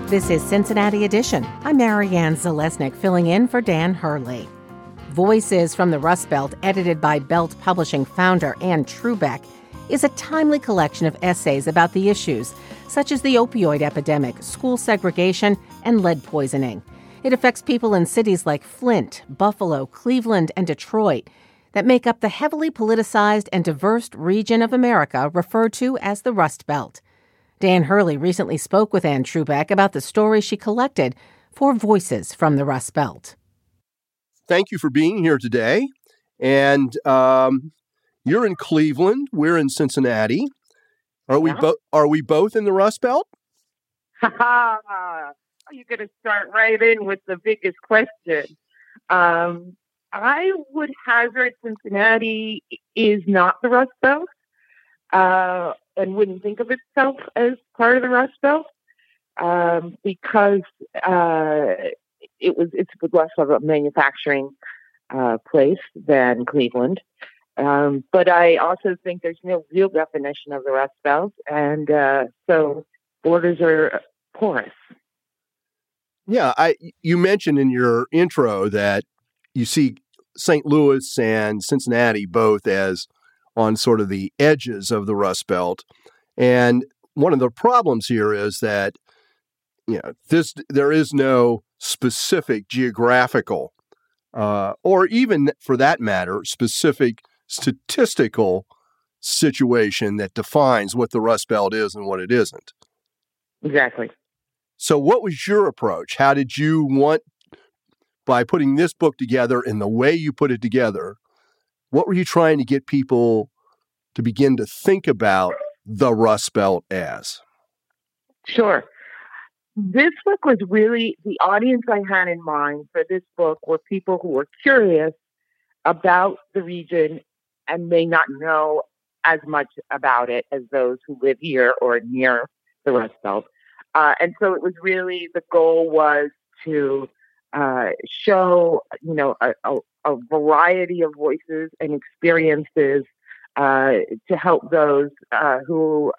This is Cincinnati Edition. I'm Marianne Zalesnik, filling in for Dan Hurley. Voices from the Rust Belt, edited by Belt Publishing founder Anne Trubeck, is a timely collection of essays about the issues, such as the opioid epidemic, school segregation, and lead poisoning. It affects people in cities like Flint, Buffalo, Cleveland, and Detroit that make up the heavily politicized and diverse region of America referred to as the Rust Belt. Dan Hurley recently spoke with Anne Trubeck about the stories she collected for Voices from the Rust Belt. Thank you for being here today. And you're in Cleveland. We're in Cincinnati. Are we both in the Rust Belt? You're going to start right in with the biggest question. I would hazard Cincinnati is not the Rust Belt, and wouldn't think of itself as part of the Rust Belt, because it's less of a manufacturing place than Cleveland. But I also think there's no real definition of the Rust Belt, and so borders are porous. Yeah, you mentioned in your intro that you see St. Louis and Cincinnati both as on sort of the edges of the Rust Belt. And one of the problems here is that there is no specific geographical or even, for that matter, specific statistical situation that defines what the Rust Belt is and what it isn't. Exactly. So what was your approach? How did you want, by putting this book together in the way you put it together, what were you trying to get people to begin to think about the Rust Belt as? Sure. This book was really, the audience I had in mind for this book were people who were curious about the region and may not know as much about it as those who live here or near the Rust Belt. And so it was really, the goal was to show, a variety of voices and experiences to help those who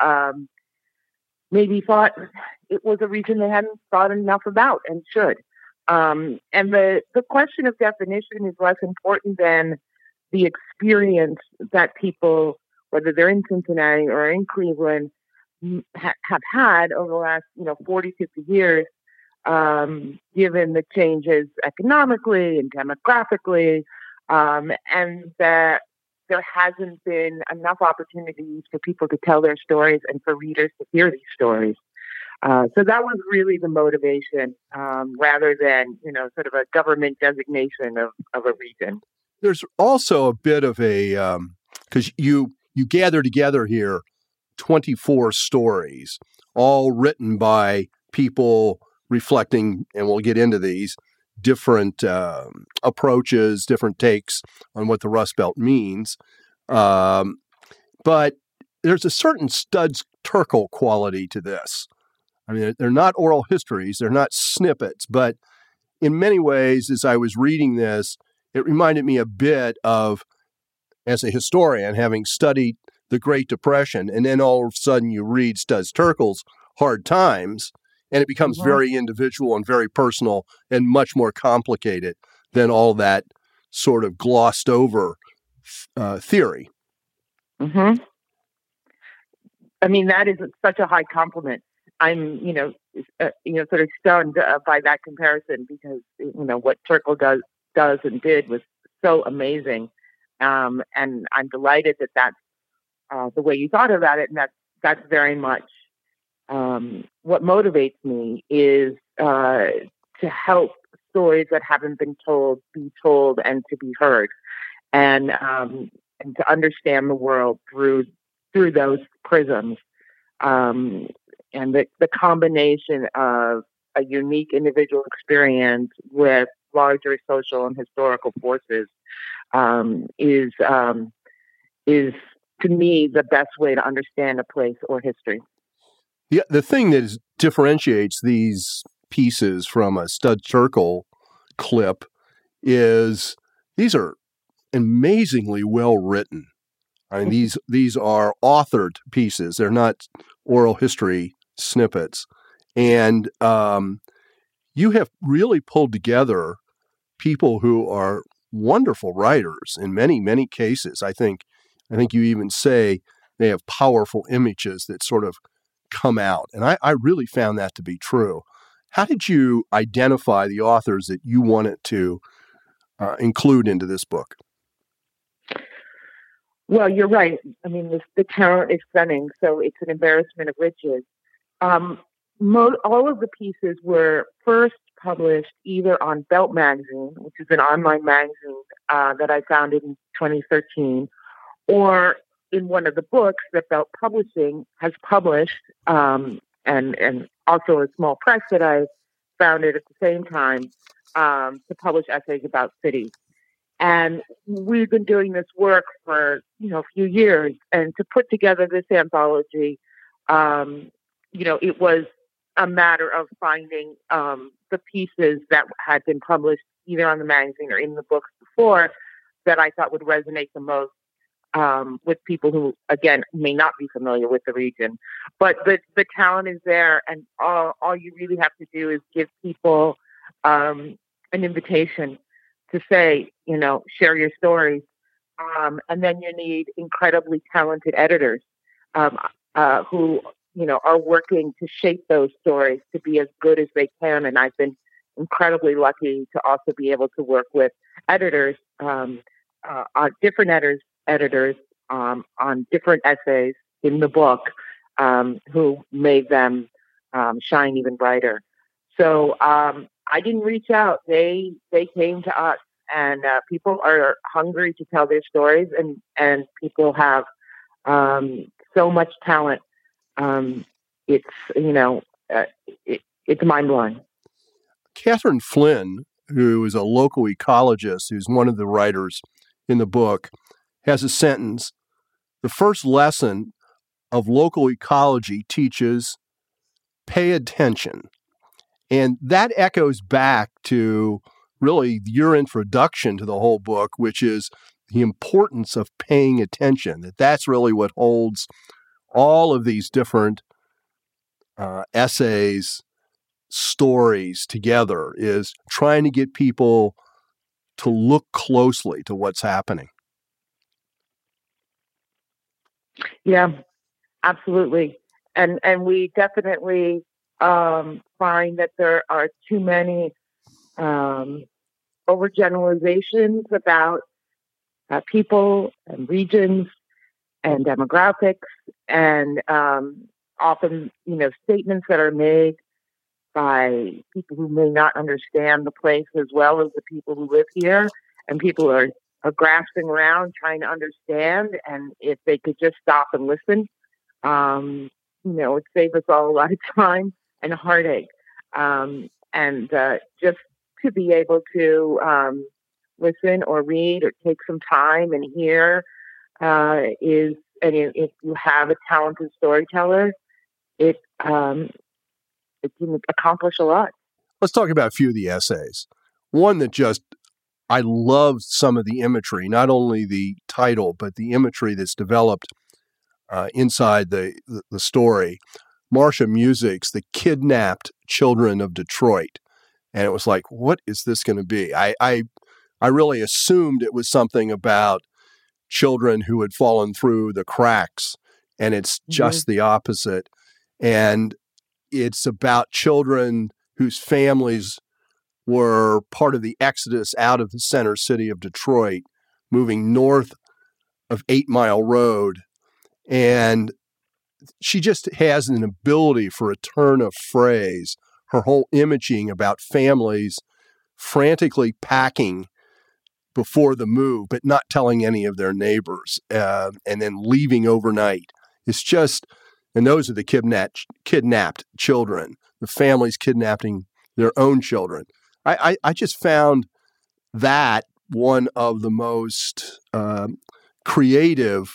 maybe thought it was a region they hadn't thought enough about and should. And the question of definition is less important than the experience that people, whether they're in Cincinnati or in Cleveland, have had over the last 40, 50 years, given the changes economically and demographically, and that there hasn't been enough opportunities for people to tell their stories and for readers to hear these stories. So that was really the motivation, rather than sort of a government designation of a region. There's also a bit of a because you gather together here 24 stories, all written by people reflecting, and we'll get into these, different approaches, different takes on what the Rust Belt means. But there's a certain Studs Terkel quality to this. I mean, they're not oral histories, they're not snippets, but in many ways, as I was reading this, it reminded me a bit of, as a historian, having studied the Great Depression, and then all of a sudden you read Studs Terkel's Hard Times, and it becomes very individual and very personal and much more complicated than all that sort of glossed over theory. Mm-hmm. I mean, that is such a high compliment. I'm, sort of stunned by that comparison, because, what Terkel does and did was so amazing. And I'm delighted that that's the way you thought about it. And that's very much what motivates me, is to help stories that haven't been told be told and to be heard, and to understand the world through those prisms. And the combination of a unique individual experience with larger social and historical forces is to me the best way to understand a place or history. Yeah, the thing that differentiates these pieces from a Studs Terkel clip is these are amazingly well written. I mean, these are authored pieces. They're not oral history snippets. And you have really pulled together people who are wonderful writers in many, many cases. I think you even say they have powerful images that sort of come out. And I really found that to be true. How did you identify the authors that you wanted to include into this book? Well, you're right. I mean, the talent is stunning, so it's an embarrassment of riches. All of the pieces were first published either on Belt Magazine, which is an online magazine that I founded in 2013, or in one of the books that Belt Publishing has published, and also a small press that I founded at the same time to publish essays about cities. And we've been doing this work for, a few years. And to put together this anthology, it was a matter of finding the pieces that had been published either on the magazine or in the books before that I thought would resonate the most with people who, again, may not be familiar with the region. But the talent is there, and all you really have to do is give people an invitation to say, share your stories. And then you need incredibly talented editors who, are working to shape those stories to be as good as they can. And I've been incredibly lucky to also be able to work with editors, different editors on different essays in the book who made them shine even brighter. So I didn't reach out. They came to us, and people are hungry to tell their stories, and people have so much talent. It's mind blowing. Catherine Flynn, who is a local ecologist, who's one of the writers in the book, has a sentence: "The first lesson of local ecology teaches pay attention." And that echoes back to really your introduction to the whole book, which is the importance of paying attention. That's really what holds all of these different essays, stories together, is trying to get people to look closely to what's happening. Yeah, absolutely. And we definitely find that there are too many overgeneralizations about people and regions and demographics, and often, statements that are made by people who may not understand the place as well as the people who live here, and people are grasping around trying to understand. And if they could just stop and listen, it'd save us all a lot of time and heartache. And just to be able to listen or read or take some time and hear and if you have a talented storyteller, it can accomplish a lot. Let's talk about a few of the essays. One that I loved some of the imagery, not only the title, but the imagery that's developed inside the story. Marcia Music's "The Kidnapped Children of Detroit." And it was like, what is this going to be? I really assumed it was something about children who had fallen through the cracks, and it's just the opposite. And it's about children whose families were part of the exodus out of the center city of Detroit, moving north of 8 Mile Road. And she just has an ability for a turn of phrase. Her whole imaging about families frantically packing before the move, but not telling any of their neighbors, and then leaving overnight. It's just, and those are the kidnapped children, the families kidnapping their own children. I just found that one of the most creative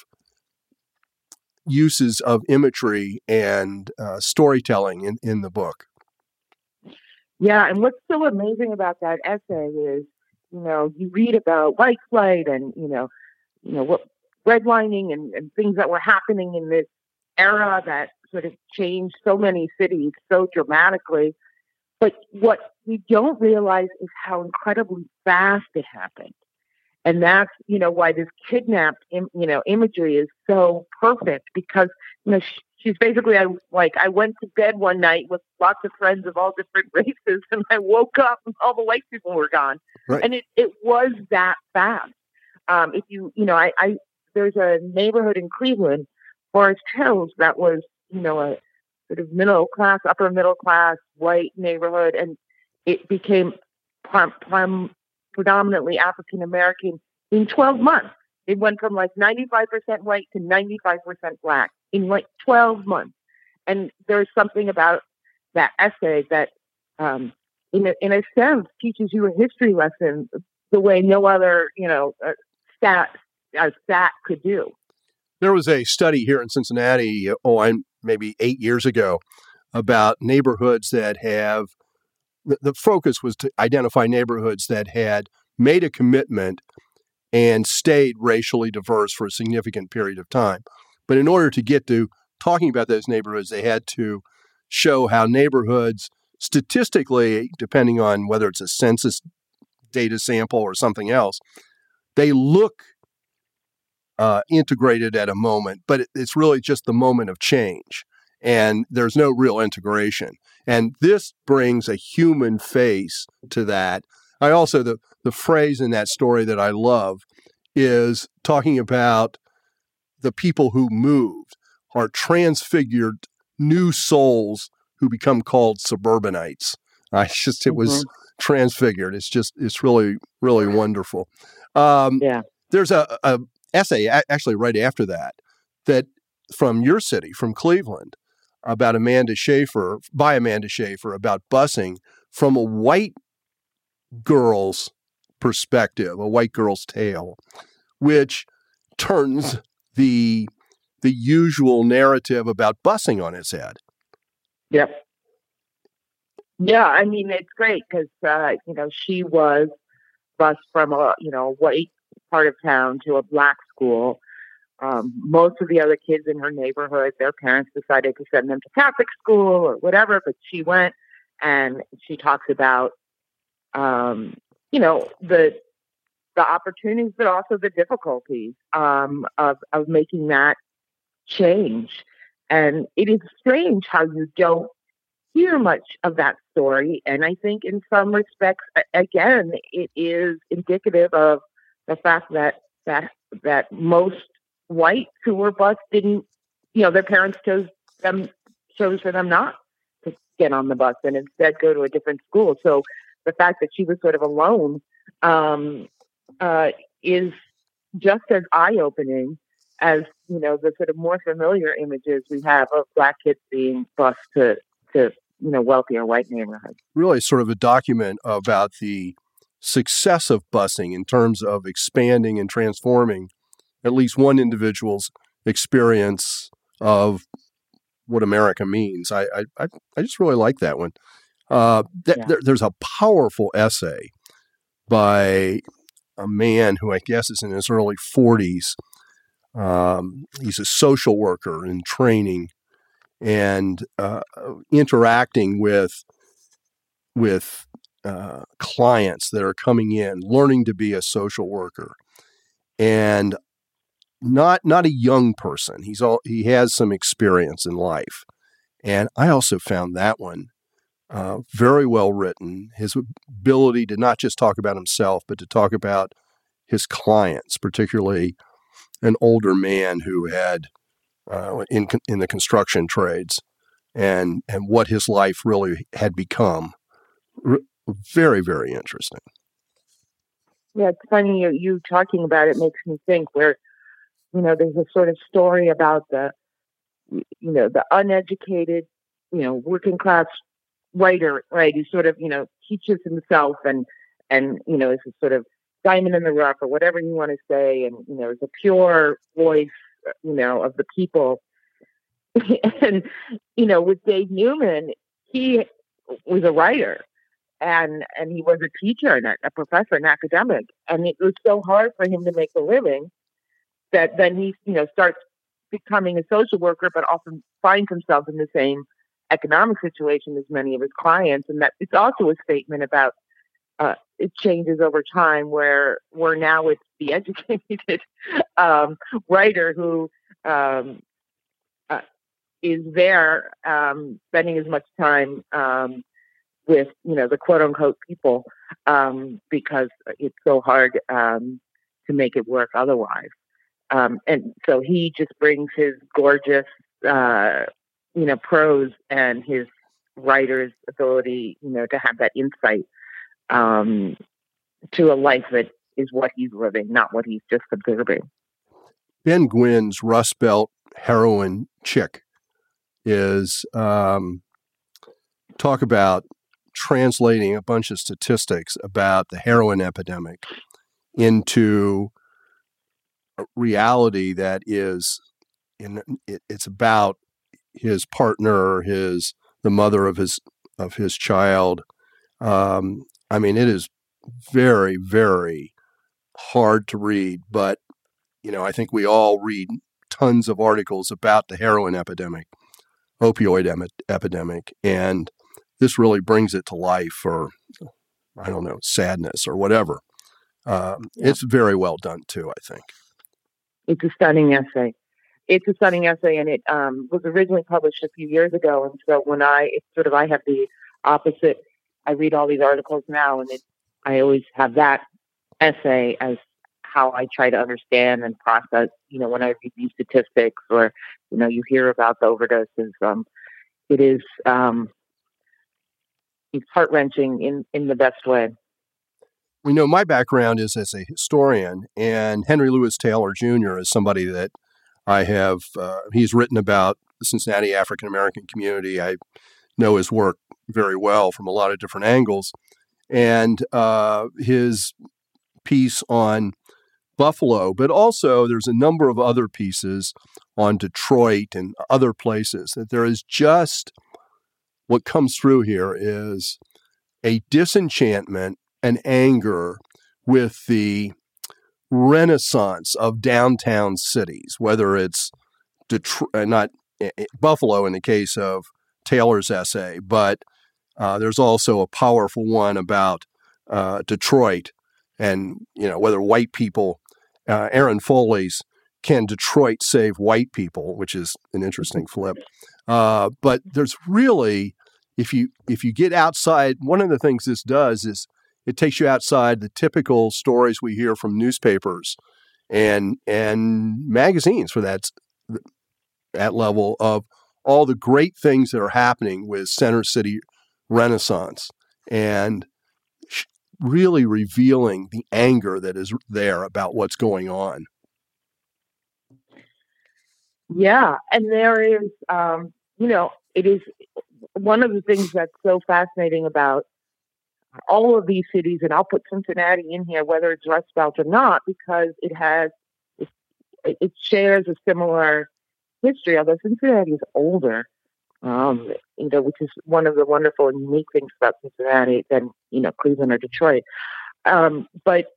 uses of imagery and storytelling in the book. Yeah, and what's so amazing about that essay is, you read about white flight and, what redlining and things that were happening in this era that sort of changed so many cities so dramatically. But what we don't realize is how incredibly fast it happened. And that's, why this kidnapped, imagery is so perfect because, she's basically, I went to bed one night with lots of friends of all different races and I woke up and all the white people were gone. Right. And it was that fast. If there's a neighborhood in Cleveland, Forest Hills, that was, a sort of upper middle class white neighborhood. And it became predominantly African American in 12 months. It went from 95% white to 95% black in 12 months. And there's something about that essay that, in a sense, teaches you a history lesson the way no other, stat could do. There was a study here in Cincinnati, maybe 8 years ago, about neighborhoods that have, the focus was to identify neighborhoods that had made a commitment and stayed racially diverse for a significant period of time. But in order to get to talking about those neighborhoods, they had to show how neighborhoods, statistically, depending on whether it's a census data sample or something else, they look integrated at a moment, but it's really just the moment of change. And there's no real integration. And this brings a human face to that. I also, the phrase in that story that I love is talking about the people who moved are transfigured new souls who become called suburbanites. It was transfigured. It's really, really wonderful. There's a essay actually right after that from your city, from Cleveland, about by Amanda Schaefer, about busing from a white girl's perspective, a white girl's tale, which turns the usual narrative about busing on its head. Yep. Yeah, I mean, it's great because, she was bused from a white part of town to a black school. Most of the other kids in her neighborhood, their parents decided to send them to Catholic school or whatever, but she went, and she talks about, the opportunities, but also the difficulties of making that change. And it is strange how you don't hear much of that story. And I think in some respects, again, it is indicative of the fact that most whites who were bused didn't, their parents chose for them not to get on the bus and instead go to a different school. So the fact that she was sort of alone is just as eye-opening as, the sort of more familiar images we have of black kids being bused to wealthier white neighborhoods. Really sort of a document about the success of busing in terms of expanding and transforming at least one individual's experience of what America means. I just really like that one. There's a powerful essay by a man who I guess is in his early 40s. He's a social worker in training and interacting with clients that are coming in, learning to be a social worker, and not a young person. He has some experience in life, and I also found that one very well written. His ability to not just talk about himself, but to talk about his clients, particularly an older man who had in the construction trades, and what his life really had become. Very, very interesting. Yeah, it's funny you talking about it makes me think where, there's a sort of story about the uneducated, working class writer, right? Who sort of, teaches himself and is a sort of diamond in the rough or whatever you want to say. And, is a pure voice, of the people. And, with Dave Newman, he was a writer. And he was a teacher and a professor, an academic. And it was so hard for him to make a living that then he, starts becoming a social worker, but often finds himself in the same economic situation as many of his clients. And that it's also a statement about it changes over time, where now it's the educated writer who is there spending as much time with, the quote unquote people because it's so hard to make it work otherwise. And so he just brings his gorgeous, prose and his writer's ability, to have that insight to a life that is what he's living, not what he's just observing. Ben Gwinn's Rust Belt Heroin Chick is talk about translating a bunch of statistics about the heroin epidemic into a reality that is, it's about his partner, the mother of his child. It is very, very hard to read, but I think we all read tons of articles about the heroin epidemic, opioid epidemic, and this really brings it to life, or I don't know, sadness or whatever. It's very well done too, I think. It's a stunning essay. And it was originally published a few years ago. And so I have the opposite. I read all these articles now, and I always have that essay as how I try to understand and process, when I read these statistics or, you hear about the overdoses. It is, it's heart-wrenching in the best way. We know my background is as a historian, and Henry Louis Taylor Jr. is somebody that I have, he's written about the Cincinnati African-American community. I know his work very well from a lot of different angles. And his piece on Buffalo, but also there's a number of other pieces on Detroit and other places, that there is just, what comes through here is a disenchantment and anger with the renaissance of downtown cities, whether it's Detroit, not Buffalo in the case of Taylor's essay, but there's also a powerful one about Detroit and, whether white people, Aaron Foley's Can Detroit Save White People, which is an interesting flip. But there's really, if you get outside, one of the things this does is it takes you outside the typical stories we hear from newspapers and magazines for that level of all the great things that are happening with Center City Renaissance, and really revealing the anger that is there about what's going on. Yeah, and there is, it is one of the things that's so fascinating about all of these cities, and I'll put Cincinnati in here, whether it's Rust Belt or not, because it shares a similar history, although Cincinnati is older, which is one of the wonderful and unique things about Cincinnati than, Cleveland or Detroit. But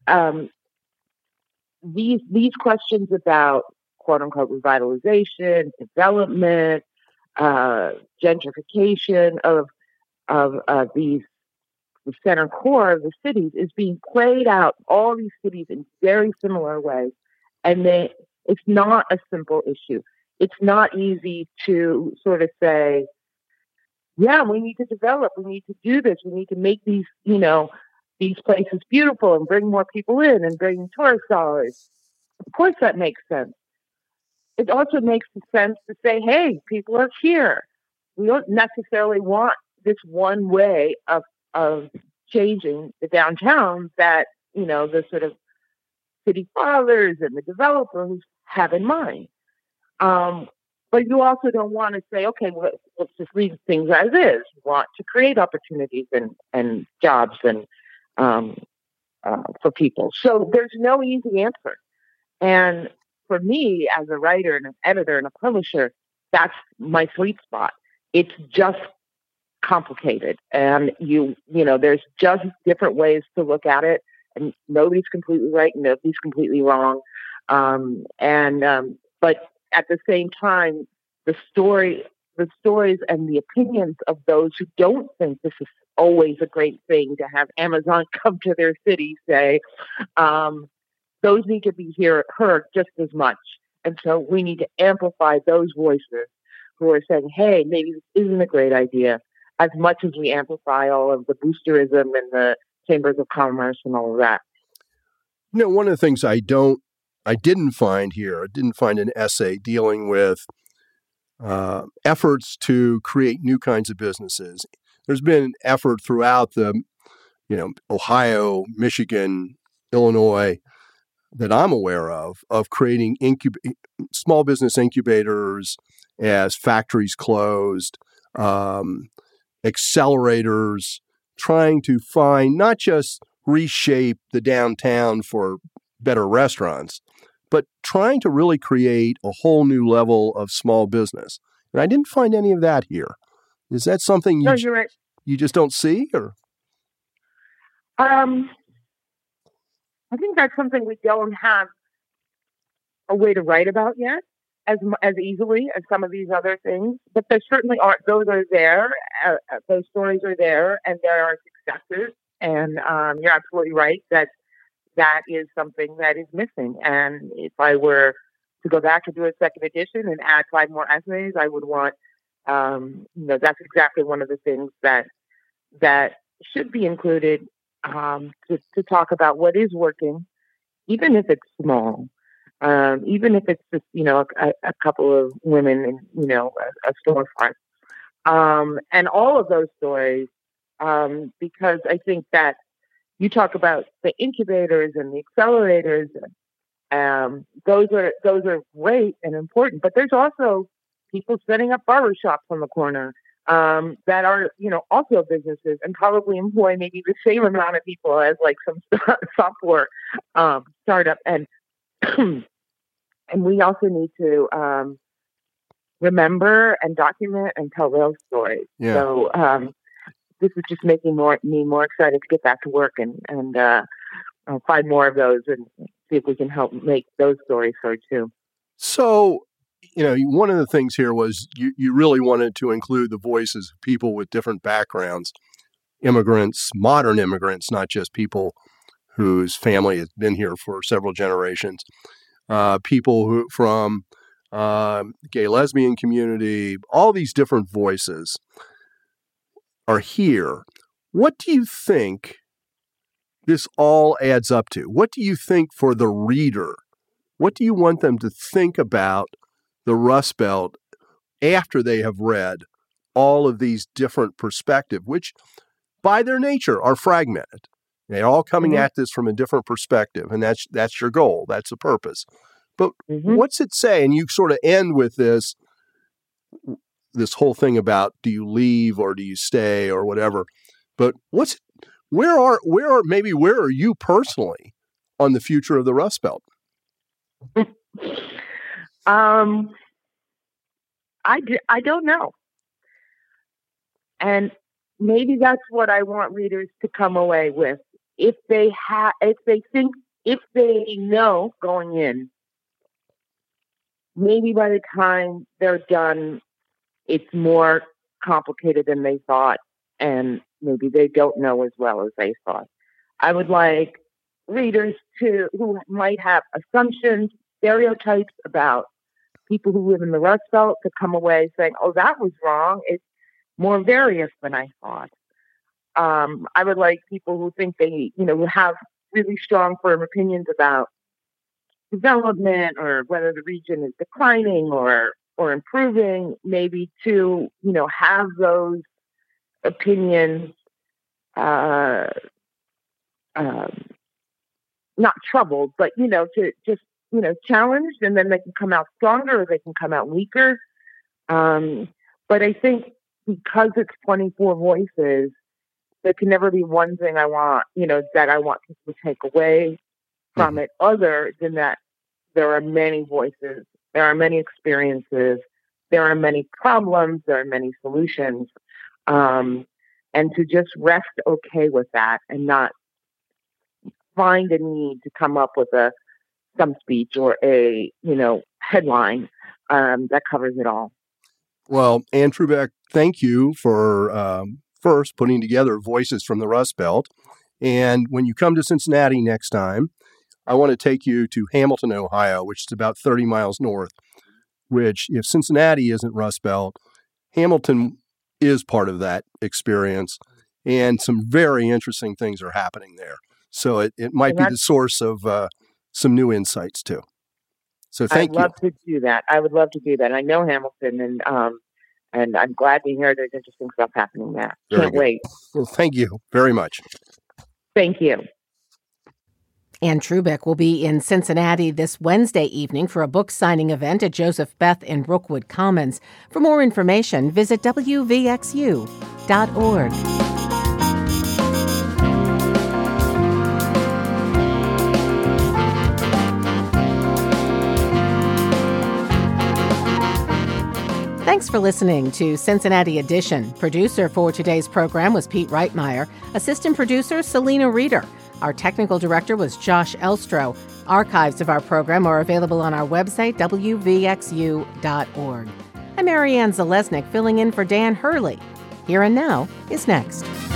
these questions about quote unquote revitalization, development, gentrification of the center core of the cities is being played out, all these cities, in very similar ways. And it's not a simple issue. It's not easy to sort of say, yeah, we need to develop, we need to do this, we need to make these, these places beautiful and bring more people in and bring tourist dollars. Of course that makes sense. It also makes sense to say, hey, people are here. We don't necessarily want this one way of changing the downtown that, the sort of city fathers and the developers have in mind. But you also don't want to say, okay, well, let's just leave things as is. You want to create opportunities and jobs and for people. So there's no easy answer. And for me, as a writer and an editor and a publisher, that's my sweet spot. It's just complicated, and there's just different ways to look at it, and nobody's completely right and nobody's completely wrong. But at the same time, the stories and the opinions of those who don't think this is always a great thing to have Amazon come to their city say, those need to be heard just as much. And so we need to amplify those voices who are saying, hey, maybe this isn't a great idea, as much as we amplify all of the boosterism and the chambers of commerce and all of that. One of the things I didn't find here, I didn't find an essay dealing with efforts to create new kinds of businesses. There's been an effort throughout the, Ohio, Michigan, Illinois, that I'm aware of creating small business incubators as factories closed, accelerators, trying to find, not just reshape the downtown for better restaurants, but trying to really create a whole new level of small business. And I didn't find any of that here. Is that something you're right. You just don't see? Or I think that's something we don't have a way to write about yet as easily as some of these other things. But there certainly aren't. Those are there. Those stories are there, and there are successes. And you're absolutely right that is something that is missing. And if I were to go back and do a second edition and add 5 more essays, I would want, that's exactly one of the things that should be included to talk about what is working, even if it's small, even if it's just, a couple of women in, a storefront. And all of those stories, because I think that you talk about the incubators and the accelerators, those are great and important, but there's also people setting up barbershops on the corner that are, also businesses and probably employ maybe the same amount of people as like some software startup. And and we also need to remember and document and tell those stories. Yeah. So this is just making me more excited to get back to work and find more of those and see if we can help make those stories heard too. So, one of the things here was you really wanted to include the voices of people with different backgrounds, immigrants, modern immigrants, not just people whose family has been here for several generations, people who from gay, lesbian community, all these different voices are here. What do you think this all adds up to? What do you think for the reader? What do you want them to think about the Rust Belt after they have read all of these different perspectives, which by their nature are fragmented? They're all coming at this from a different perspective, and that's your goal. That's the purpose. But what's it say? And you sort of end with this whole thing about do you leave or do you stay or whatever. But where are you personally on the future of the Rust Belt? I don't know. And maybe that's what I want readers to come away with. If they know going in, maybe by the time they're done, it's more complicated than they thought, and maybe they don't know as well as they thought. I would like readers who might have assumptions, stereotypes about people who live in the Rust Belt to come away saying, oh, that was wrong. It's more various than I thought. I would like people who think they, who have really strong, firm opinions about development or whether the region is declining or improving, maybe to, have those opinions not troubled, but, to just, challenged, and then they can come out stronger or they can come out weaker. But I think because it's 24 voices, there can never be one thing I want, that I want people to take away from it, other than that there are many voices, there are many experiences, there are many problems, there are many solutions, and to just rest okay with that and not find a need to come up with some speech or a, headline, that covers it all. Well, Anne Trubeck, thank you for first putting together Voices from the Rust Belt. And when you come to Cincinnati next time, I want to take you to Hamilton, Ohio, which is about 30 miles north, which, if Cincinnati isn't Rust Belt, Hamilton is part of that experience. And some very interesting things are happening there. So it might be the source of some new insights, too. So thank you. I'd love to do that. I would love to do that. I know Hamilton, and I'm glad to hear there's interesting stuff happening there. Can't wait. Well, thank you very much. Thank you. Anne Trubeck will be in Cincinnati this Wednesday evening for a book signing event at Joseph Beth in Brookwood Commons. For more information, visit wvxu.org. Thanks for listening to Cincinnati Edition. Producer for today's program was Pete Reitmeyer. Assistant producer, Selena Reeder. Our technical director was Josh Elstro. Archives of our program are available on our website, wvxu.org. I'm Marianne Zalesnik, filling in for Dan Hurley. Here and Now is next.